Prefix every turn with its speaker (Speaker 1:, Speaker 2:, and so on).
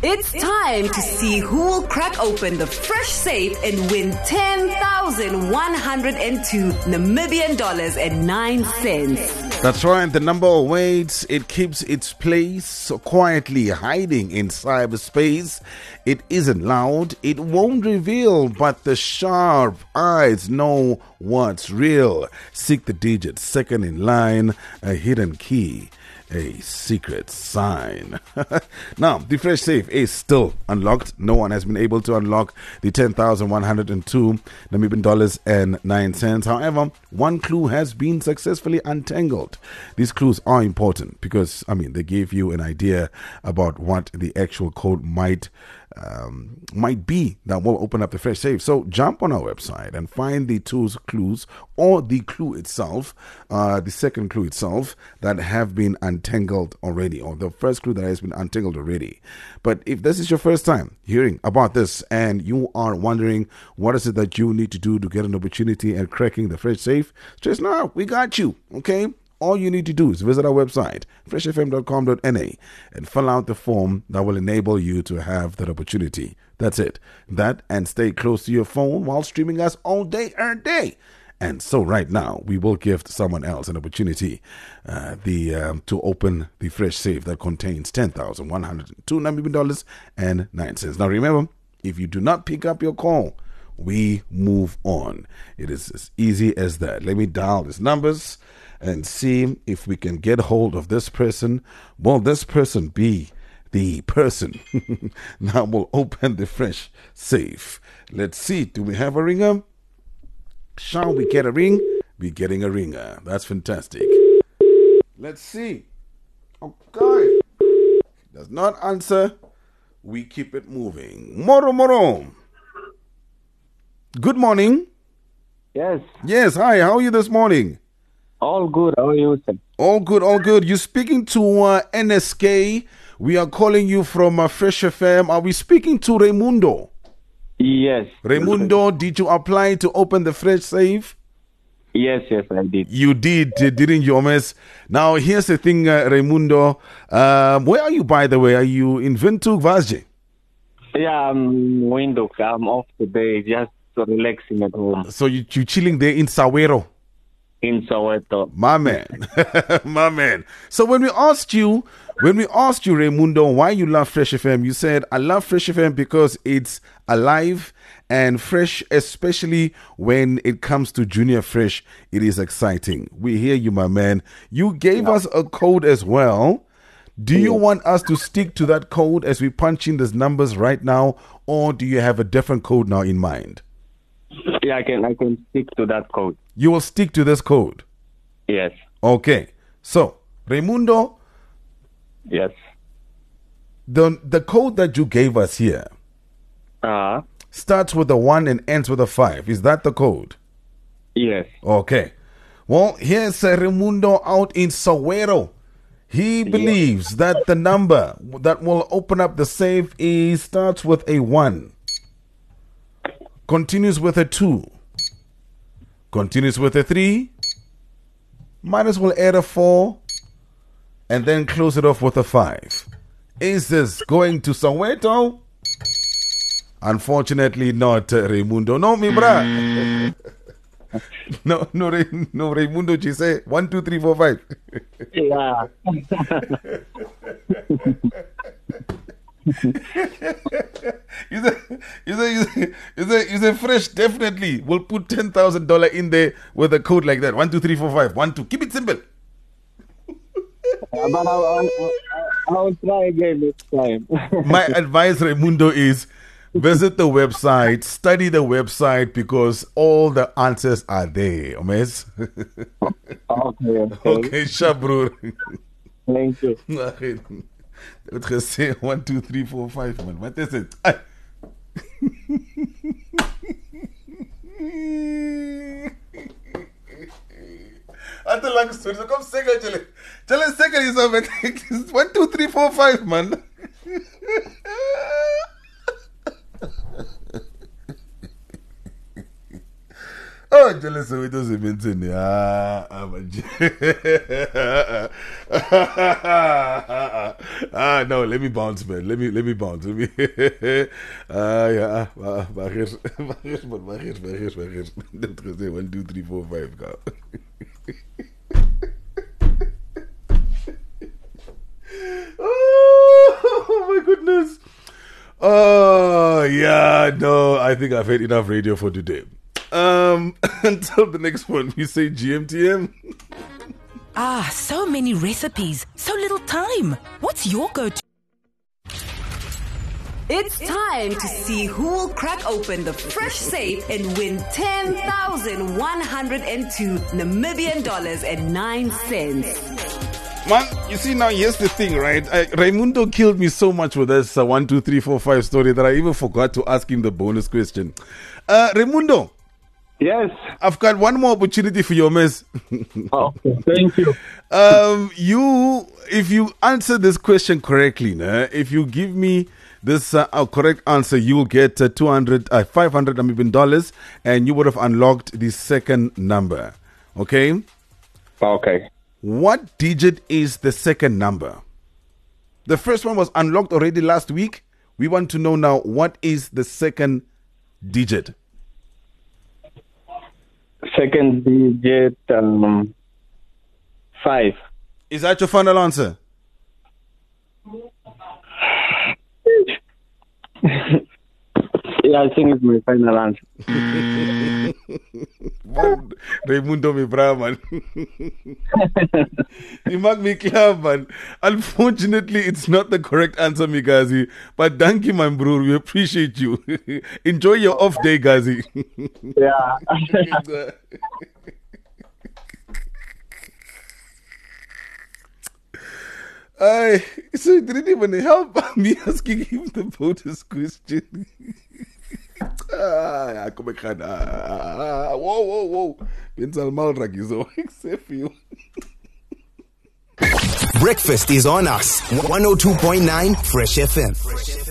Speaker 1: It's time to see who will crack open the fresh safe and win 10,102 Namibian dollars and 9 cents.
Speaker 2: That's right, the number awaits. It keeps its place quietly hiding in cyberspace. It isn't loud, it won't reveal, but the sharp eyes know what's real. Seek the digit, second in line, a hidden key, a secret sign. Now, the fresh safe is still unlocked. No one has been able to unlock the 10,102 Namibian dollars and 9 cents. However, one clue has been successfully untangled. These clues are important because, they give you an idea about what the actual code might be that will open up the fresh safe. So jump on our website and find the two clues or the clue itself, the second clue itself that have been untangled already, or the first clue that has been untangled already. But if this is your first time hearing about this and you are wondering what is it that you need to do to get an opportunity at cracking the fresh safe, just now we got you, okay? All you need to do is visit our website, freshfm.com.na, and fill out the form that will enable you to have that opportunity. That's it. That and stay close to your phone while streaming us all day, every day. And so right now, we will give someone else an opportunity to open the fresh safe that contains 10,102 Namibian dollars and 9 cents. Now remember, if you do not pick up your call, we move on. It is as easy as that. Let me dial these numbers and see if we can get hold of this person. Will this person be the person that will open the fresh safe? Let's see. Do we have a ringer? Shall we get a ring? We're getting a ringer. That's fantastic. Let's see. Okay. Does not answer. We keep it moving. Moro. Good morning.
Speaker 3: Yes.
Speaker 2: Yes. Hi. How are you this morning?
Speaker 3: All good. How are you, sir?
Speaker 2: All good. You're speaking to NSK. We are calling you from Fresh FM. Are we speaking to Raimundo?
Speaker 3: Yes.
Speaker 2: Raimundo, did you apply to open the fresh safe?
Speaker 3: Yes, I did.
Speaker 2: You did, didn't you, Omes? Now, here's the thing, Raimundo. Where are you, by the way? Are you in Windhoek, Vasje?
Speaker 3: Yeah, I'm Windhoek. I'm off today, just relaxing at home.
Speaker 2: So you're chilling there in Sawero?
Speaker 3: In Soweto.
Speaker 2: My man. So when we asked you, Raimundo, why you love Fresh FM, you said, I love Fresh FM because it's alive and fresh, especially when it comes to Junior Fresh. It is exciting. We hear you, my man. You gave us a code as well. Do you want us to stick to that code as we punch in these numbers right now, or do you have a different code now in mind?
Speaker 3: Yeah, I can stick to that code.
Speaker 2: You will stick to this code?
Speaker 3: Yes.
Speaker 2: Okay. So, Raimundo.
Speaker 3: Yes.
Speaker 2: The code that you gave us here starts with a 1 and ends with a 5. Is that the code?
Speaker 3: Yes.
Speaker 2: Okay. Well, here's Raimundo out in Soweto. He believes that the number that will open up the safe starts with a 1, continues with a 2, continues with a 3, might as well add a 4, and then close it off with a 5. Is this going to Soweto? Unfortunately not, Raimundo. No, mi bra. No, Raimundo, she say 1, 2, 3, 4, 5.
Speaker 3: Yeah.
Speaker 2: You say fresh, definitely. We'll put $10,000 in there with a code like that. 1, 2, 3, 4, 5. 1, 2. Keep it simple.
Speaker 3: But I'll try again next time.
Speaker 2: My advice, Raimundo, is visit the website, study the website, because all the answers are there. Omes? Okay, Shabro.
Speaker 3: Thank you.
Speaker 2: Wat gesê 1 2 3 4 5 man. Wat is dit? Ate lang storie. So kom seker julle. Julle seker is op 1 2 3 4 5 man. Oh, jealous of it doesn't mention. I'm a No, let me bounce, man. Let me bounce. Let me. Yeah. Bagers. 1, 2, 3, 4, 5. Go. Oh my goodness. Oh yeah, no, I think I've had enough radio for today. Until the next one, we say GMTM.
Speaker 4: So many recipes, so little time. What's your go-to?
Speaker 1: It's time to see who will crack open the fresh safe and win 10,102 Namibian dollars and 9 cents.
Speaker 2: Man, you see now, here's the thing, right? Raimundo killed me so much with this 1, 2, 3, 4, 5 story that I even forgot to ask him the bonus question. Raimundo.
Speaker 3: Yes.
Speaker 2: I've got one more opportunity for your mess.
Speaker 3: Okay, thank you.
Speaker 2: If you answer this question correctly, if you give me this correct answer, you will get 500 Namibian dollars, and you would have unlocked the second number. Okay?
Speaker 3: Okay.
Speaker 2: What digit is the second number? The first one was unlocked already last week. We want to know now, what is the second digit?
Speaker 3: Second digit, 5.
Speaker 2: Is that your final answer?
Speaker 3: Yeah, I think it's my final answer.
Speaker 2: Man, Raimundo me bra, man. You make me clear, man. Unfortunately, it's not the correct answer, me Gazi. But thank you, my bro. We appreciate you. Enjoy your off day, Gazi.
Speaker 3: Yeah.
Speaker 2: So it didn't even help me asking him the bonus question. Whoa. Benzal Malrak is all except for you.
Speaker 5: Breakfast is on us. 102.9 Fresh FM.